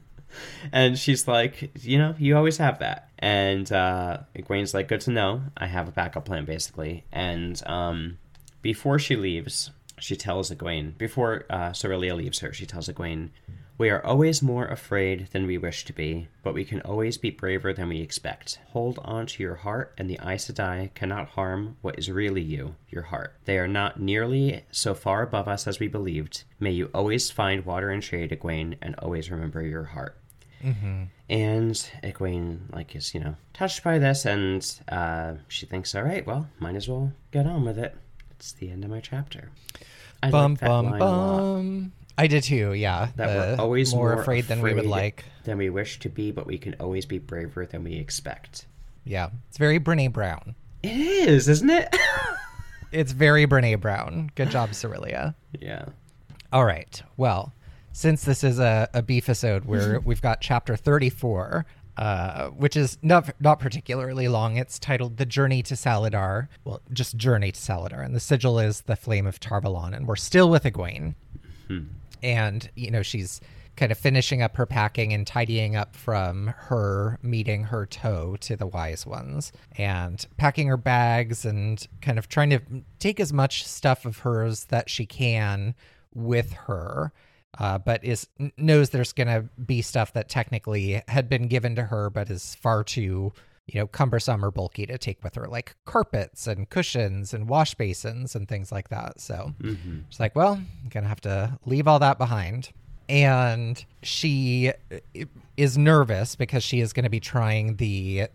And she's like, you know, you always have that. And uh, Egwene's like, good to know. I have a backup plan, basically. And... um. Before she leaves, she tells Egwene, before uh, Cerylea leaves her, she tells Egwene, we are always more afraid than we wish to be, but we can always be braver than we expect. Hold on to your heart, and the Aes Sedai cannot harm what is really you, your heart. They are not nearly so far above us as we believed. May you always find water and shade, Egwene, and always remember your heart. Mm-hmm. And Egwene, like, is, you know, touched by this, and uh, she thinks, all right, well, might as well get on with it. It's the end of my chapter. I bum, like that bum, line bum. I did too, yeah. That we're always more, more afraid, afraid than we would like. Than we wish to be, but we can always be braver than we expect. Yeah. It's very Brene Brown. It is, isn't it? It's very Brene Brown. Good job, Cerylea. Yeah. All right. Well, since this is a, a beef-isode where we've got chapter thirty-four... Uh, which is not not particularly long. It's titled The Journey to Saladar. Well, just Journey to Saladar. And the sigil is the Flame of Tar Valon. And we're still with Egwene. Hmm. And, you know, she's kind of finishing up her packing and tidying up from her meeting her toe to the Wise Ones. And packing her bags and kind of trying to take as much stuff of hers that she can with her. Uh, but is knows there's going to be stuff that technically had been given to her, but is far too, you know, cumbersome or bulky to take with her, like carpets and cushions and wash basins and things like that. So mm-hmm. She's like, well, I'm going to have to leave all that behind. And she is nervous because she is going to be trying the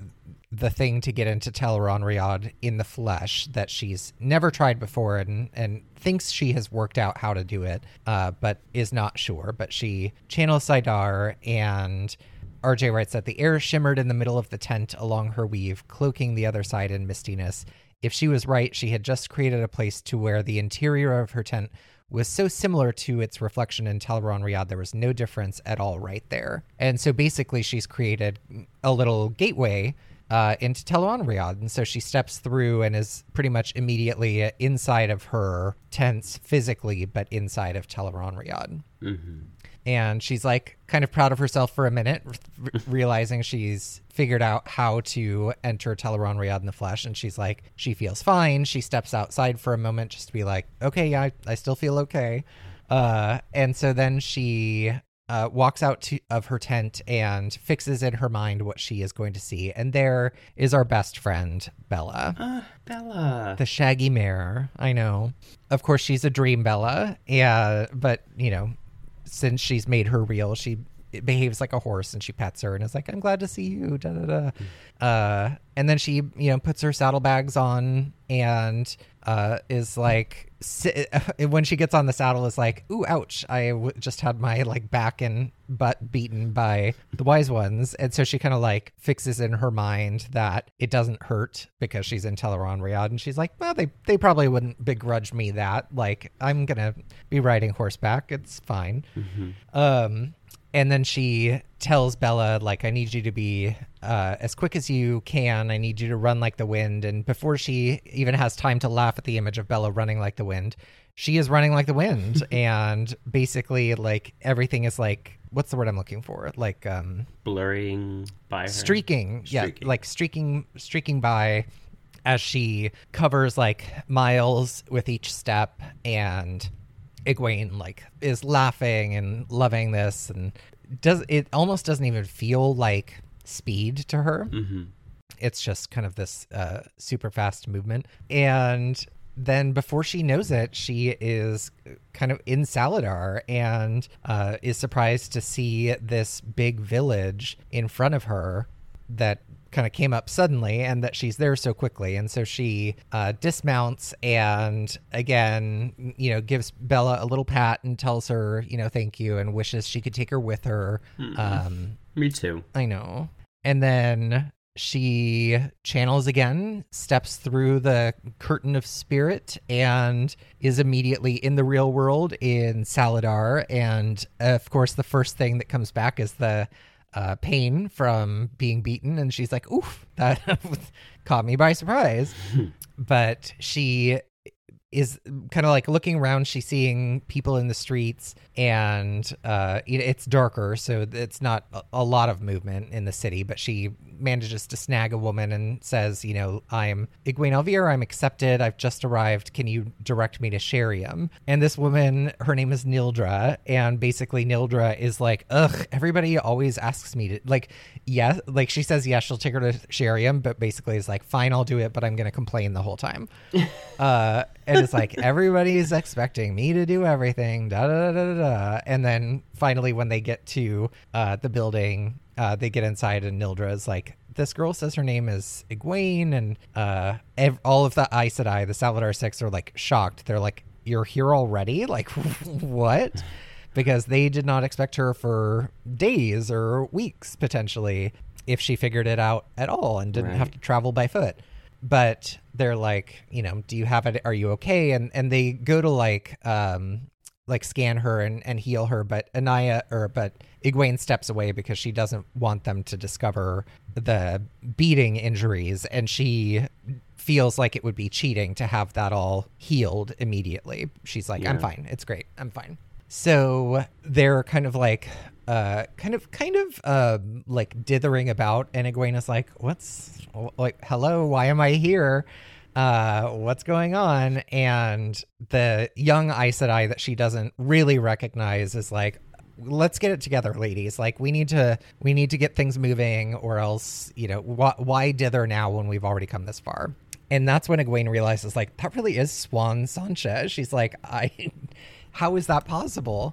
the thing to get into Tel'aran'rhiod in the flesh that she's never tried before and, and thinks she has worked out how to do it, uh, but is not sure. But she channels Saidar, and R J writes that the air shimmered in the middle of the tent along her weave, cloaking the other side in mistiness. If she was right, she had just created a place to where the interior of her tent was so similar to its reflection in Tel'aran'rhiod, there was no difference at all right there. And so basically she's created a little gateway uh, into Tel'aran'rhiod. And so she steps through and is pretty much immediately inside of her tents physically, but inside of Tel'aran'rhiod. Mm-hmm. And she's like kind of proud of herself for a minute, r- realizing she's figured out how to enter Tel'aran'rhiod in the flesh. And she's like, she feels fine. She steps outside for a moment just to be like, okay, yeah, I, I still feel okay. Uh, and so then she uh, walks out to, of her tent and fixes in her mind what she is going to see. And there is our best friend, Bella. Uh, Bella. The shaggy mare. I know. Of course, she's a dream Bella. Yeah, but, you know, since she's made her real, she behaves like a horse, and she pets her and is like, I'm glad to see you, da da da. Uh, and then she, you know, puts her saddlebags on and uh, is like, when she gets on the saddle, is like, ooh, ouch, I w- just had my like back and butt beaten by the wise ones. And so she kind of like fixes in her mind that it doesn't hurt because she's in Tel'aran'rhiod, and she's like, well, they they probably wouldn't begrudge me that. Like, I'm gonna be riding horseback, it's fine. Mm-hmm. Um and then she tells Bella, like, I need you to be uh, as quick as you can. I need you to run like the wind. And before she even has time to laugh at the image of Bella running like the wind, she is running like the wind. And basically, like, everything is like, what's the word I'm looking for? Like, um, blurring by her. Streaking. Streaking. Yeah, like streaking, streaking by as she covers like miles with each step. And Egwene like is laughing and loving this, and does it almost doesn't even feel like speed to her. Mm-hmm. It's just kind of this uh, super fast movement. And then before she knows it, she is kind of in Saladar and uh, is surprised to see this big village in front of her that kind of came up suddenly, and that she's there so quickly. And so she uh, dismounts and again, you know, gives Bella a little pat and tells her, you know, thank you, and wishes she could take her with her. Mm-hmm. Um, Me too. I know. And then she channels again, steps through the curtain of spirit, and is immediately in the real world in Saladar. And of course, the first thing that comes back is the uh, pain from being beaten. And she's like, oof, that caught me by surprise. But she is kind of like looking around. She's seeing people in the streets, and uh, it's darker, so it's not a lot of movement in the city. But she manages to snag a woman and says, you know, I'm Egwene Elvire, I'm accepted, I've just arrived, can you direct me to Sheriam? And this woman, her name is Nildra, and basically Nildra is like, ugh, everybody always asks me to, like, yeah, like she says yes, she'll take her to Sheriam, but basically is like, fine, I'll do it, but I'm going to complain the whole time. uh, and it's like, everybody's expecting me to do everything, da da da da da. And then finally, when they get to uh, the building, Uh, they get inside, and Nildra is like, this girl says her name is Egwene, and uh, ev- all of the Aes Sedai, the Saladar Six, are like shocked. They're like, you're here already? Like, what? Because they did not expect her for days or weeks, potentially, if she figured it out at all and didn't Right. have to travel by foot. But they're like, you know, do you have it? Are you okay? And and they go to like, um, like scan her and, and heal her, but Anaya or but Egwene steps away because she doesn't want them to discover the beating injuries, and she feels like it would be cheating to have that all healed immediately. She's like, Yeah. I'm fine. It's great. I'm fine. So they're kind of like, uh, kind of, kind of, uh, like dithering about, and Egwene is like, what's like, hello, why am I here? Uh, what's going on? And the young Aes Sedai that she doesn't really recognize is like, let's get it together, ladies. Like, we need to, we need to get things moving, or else, you know, wh- why dither now when we've already come this far? And that's when Egwene realizes, like, that really is Swan Sanchez. She's like, I, how is that possible?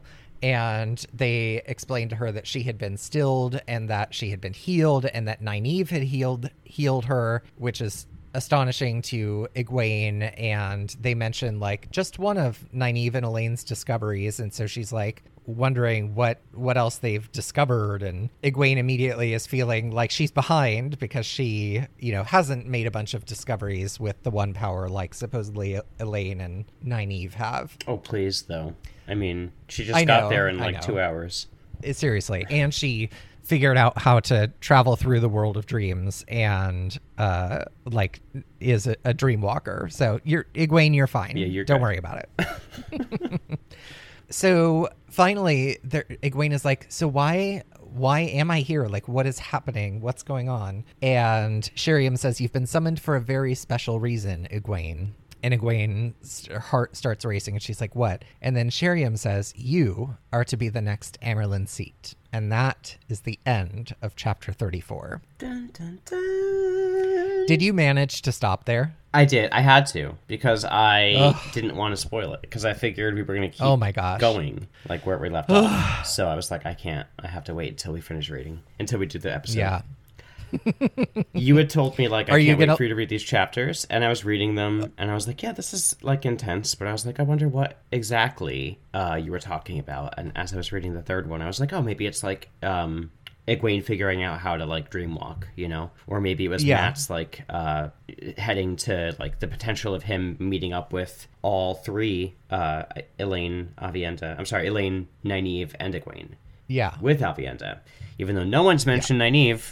and they explained to her that she had been stilled and that she had been healed and that Nynaeve had healed healed her, which is astonishing to Egwene. And they mention like just one of Nynaeve and Elaine's discoveries, and so she's like wondering what what else they've discovered, and Egwene immediately is feeling like she's behind because she, you know, hasn't made a bunch of discoveries with the one power like supposedly Elaine and Nynaeve have. Oh, please, though. I mean, she just I got know, there in I like know. two hours. Seriously. And she figured out how to travel through the world of dreams and uh like is a, a dream walker. So you're Egwene, you're fine. Yeah, you're Don't good. worry about it. So finally there, Egwene is like, so why why am I here? Like, what is happening? What's going on? And Sheriam says, you've been summoned for a very special reason, Egwene. And Egwene's heart starts racing, and she's like, what? And then Sheriam says, you are to be the next Amerlin seat. And that is the end of chapter thirty-four. Dun, dun, dun. Did you manage to stop there? I did. I had to because I Ugh. didn't want to spoil it because I figured we were going to keep Oh my gosh. going like where we left off. So I was like, I can't. I have to wait until we finish reading, until we do the episode. Yeah. You had told me like I Are you can't wait gonna- for you to read these chapters, and I was reading them, and I was like, yeah, this is like intense, but I was like, I wonder what exactly uh, you were talking about. And as I was reading the third one, I was like, oh, maybe it's like um, Egwene figuring out how to like dreamwalk, you know, or maybe it was Yeah. Matt's like uh, heading to like the potential of him meeting up with all three, uh, Elaine, Avienda. I'm sorry, Elaine, Nynaeve, and Egwene Yeah. with Avienda, even though no one's mentioned Nynaeve.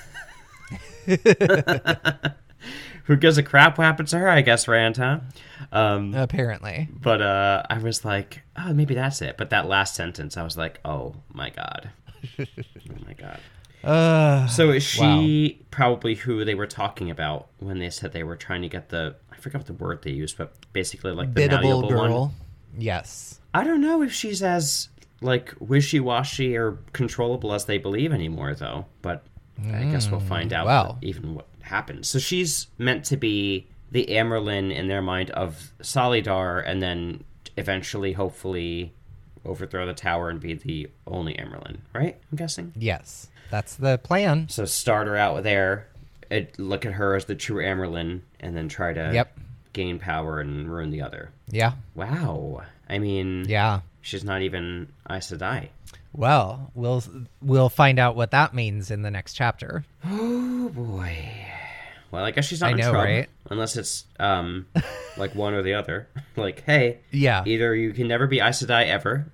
Who gives a crap what happened to her, I guess, Rand, huh? Um, Apparently. but uh, I was like, oh, maybe that's it. But that last sentence, I was like, oh, my God. Oh, my God. Uh, So is she probably who they were talking about when they said they were trying to get the, I forgot what the word they used, but basically like the biddable malleable girl. one? Yes. I don't know if she's as, like, wishy-washy or controllable as they believe anymore, though. But I guess we'll find out wow. what, even what happens. So she's meant to be the Amerlin in their mind of Solidar, and then eventually, hopefully, overthrow the tower and be the only Amerlin, right? I'm guessing. Yes. That's the plan. So start her out there, it, look at her as the true Amerlin, and then try to Yep. gain power and ruin the other. Yeah. Wow. I mean, Yeah. she's not even Aes Sedai. Well, we'll we'll find out what that means in the next chapter. Oh boy. Well, I guess she's not I in know, trouble, right? unless it's um like one or the other. Like, hey, Yeah. either you can never be Aes Sedai ever,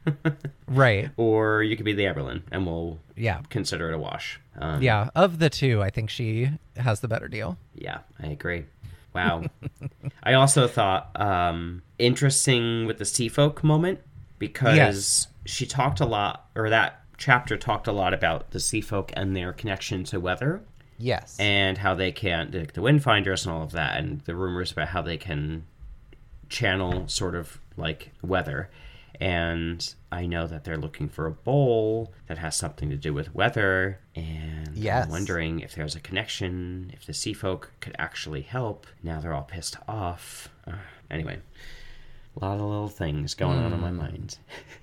Right. or you could be the Aberlin, and we'll Yeah. consider it a wash. Um, Yeah. Of the two, I think she has the better deal. Yeah, I agree. Wow. I also thought um, interesting with the Sea Folk moment because Yes. she talked a lot, or that chapter talked a lot about the Sea Folk and their connection to weather Yes. and how they can, like the Windfinders and all of that, and the rumors about how they can channel sort of like weather. And I know that they're looking for a bowl that has something to do with weather, and Yes. I'm wondering if there's a connection, if the sea folk could actually help. Now they're all pissed off. Uh, anyway, a lot of little things going on in my mind.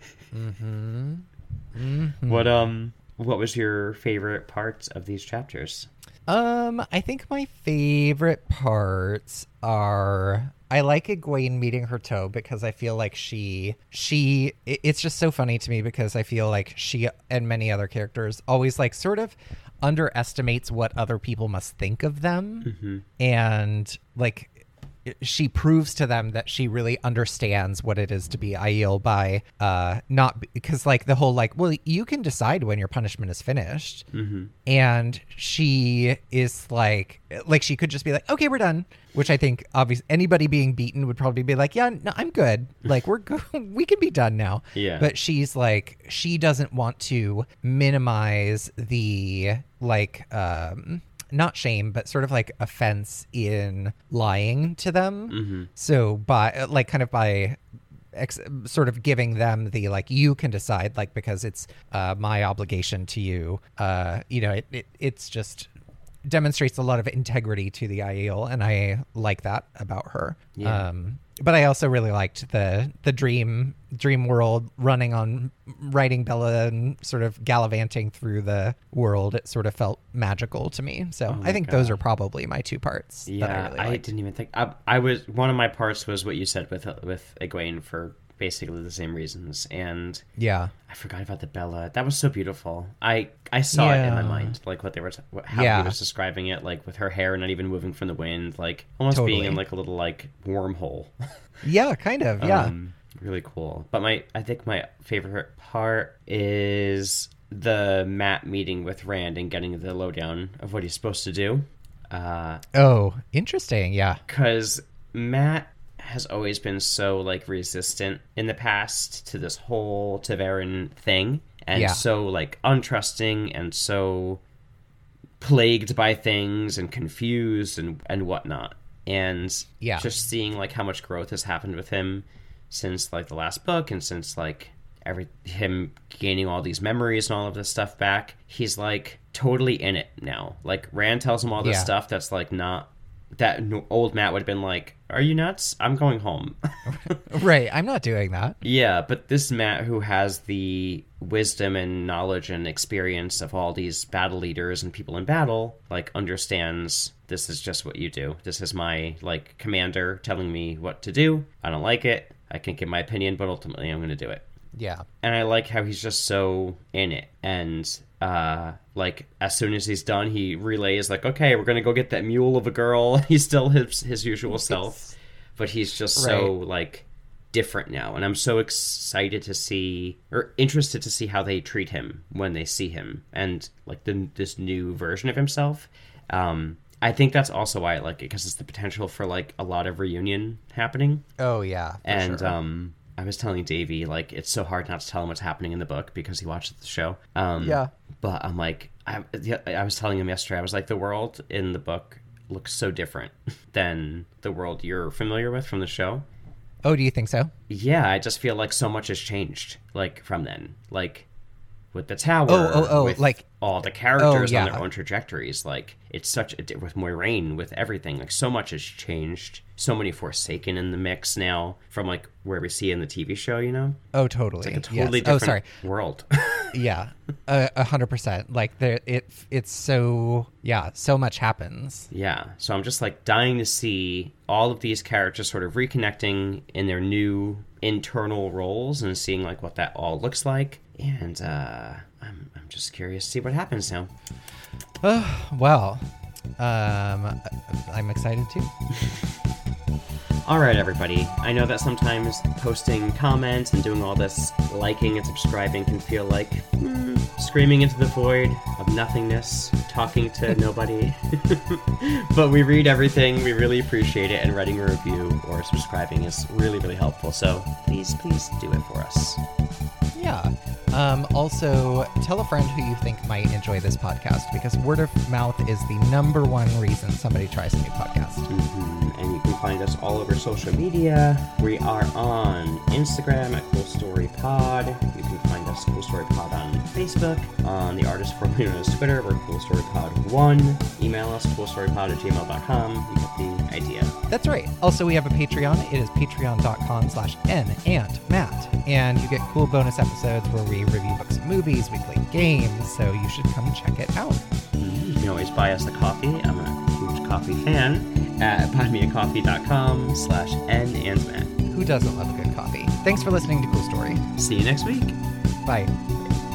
mm-hmm. Mm-hmm. What um, what was your favorite parts of these chapters? Um, I think my favorite parts are I like Egwene meeting her toe because I feel like she she it- it's just so funny to me because I feel like she and many other characters always like sort of underestimates what other people must think of them, Mm-hmm. and like she proves to them that she really understands what it is to be Aiel by uh not because like the whole like, well, you can decide when your punishment is finished. Mm-hmm. And she is like like she could just be like, okay, we're done, which I think obviously anybody being beaten would probably be like, yeah, no, I'm good, like we're go- we can be done now. Yeah. But she's like, she doesn't want to minimize the like um not shame, but sort of like offense in lying to them. Mm-hmm. So by like kind of by ex- sort of giving them the like, you can decide, like, because it's uh, my obligation to you. Uh, you know, it, it it's just demonstrates a lot of integrity to the Aiel, and I like that about her. Yeah. Um, But I also really liked the the dream dream world running on riding Bella and sort of gallivanting through the world. It sort of felt magical to me. So Oh I think my those God. are probably my two parts. Yeah, that I, really I liked. didn't even think. I, I was one of my parts was what you said with with Egwene for basically the same reasons, and Yeah. I forgot about the Bella. That was so beautiful. I I saw it in my Yeah. mind, like what they were, what- how Yeah. he was describing it, like with her hair not even moving from the wind, like almost being Totally. in like a little like wormhole. Yeah, kind of. Yeah. Um, really cool. But my, I think my favorite part is the Matt meeting with Rand and getting the lowdown of what he's supposed to do. Uh, Oh, interesting. Yeah. because Matt has always been so like resistant in the past to this whole Taverin thing, and Yeah. so like untrusting and so plagued by things and confused and and whatnot. And Yeah. just seeing like how much growth has happened with him since like the last book, and since like every him gaining all these memories and all of this stuff back, he's like totally in it now. Like Rand tells him all this Yeah. stuff that's like not that n- old Matt would have been like, "Are you nuts? I'm going home." Right. I'm not doing that. Yeah, but this Matt who has the wisdom and knowledge and experience of all these battle leaders and people in battle, like understands this is just what you do. This is my like commander telling me what to do. I don't like it. I can give my opinion, but ultimately I'm going to do it. Yeah. And I like how he's just so in it. And uh like as soon as he's done, he relays like, okay, we're gonna go get that mule of a girl. He's still his his usual self, but he's just so Right. like different now. And I'm so excited to see, or interested to see how they treat him when they see him, and like the, this new version of himself. um I think that's also why I like it, because it's the potential for like a lot of reunion happening. Oh, yeah. for And sure. um, I was telling Davey, like, it's so hard not to tell him what's happening in the book because he watched the show. Um, Yeah. But I'm like, I, I was telling him yesterday, I was like, the world in the book looks so different than the world you're familiar with from the show. Oh, do you think so? Yeah, I just feel like so much has changed, like, from then. Like, with the tower, Oh, oh, oh, with like- all the characters Oh, yeah. on their own trajectories. Like, it's such a, with Moiraine, with everything, like, so much has changed. So many Forsaken in the mix now from, like, where we see in the T V show, you know? Oh, totally. Like a totally yes. Oh, different sorry. world. Yeah, a a hundred percent. Like there, it it's so yeah, so much happens. Yeah, so I'm just like dying to see all of these characters sort of reconnecting in their new internal roles and seeing like what that all looks like. And uh, I'm I'm just curious to see what happens now. Well, um, I'm excited too. All right, everybody. I know that sometimes posting comments and doing all this liking and subscribing can feel like mm, screaming into the void of nothingness, talking to nobody. But we read everything. We really appreciate it, and writing a review or subscribing is really, really helpful. So please, please do it for us. Yeah. Um, also, tell a friend who you think might enjoy this podcast, because word of mouth is the number one reason somebody tries a new podcast. Mm-hmm. And you can find us all over social media. We are on Instagram at Cool Story Pod. You can find us Cool Story Pod on Facebook. On the artist formerly known as Twitter, we're Cool Story Pod one. Email us coolstorypod at gmail dot com. You get the idea. That's right. Also, we have a Patreon. It is patreon.com slash N and Matt. And you get cool bonus episodes where we review books and movies, we play games, so you should come check it out. You can always buy us a coffee. I'm a huge coffee fan at buymeacoffee.com slash N and Matt. Who doesn't love a good coffee? Thanks for listening to Cool Story. See you next week. Bye.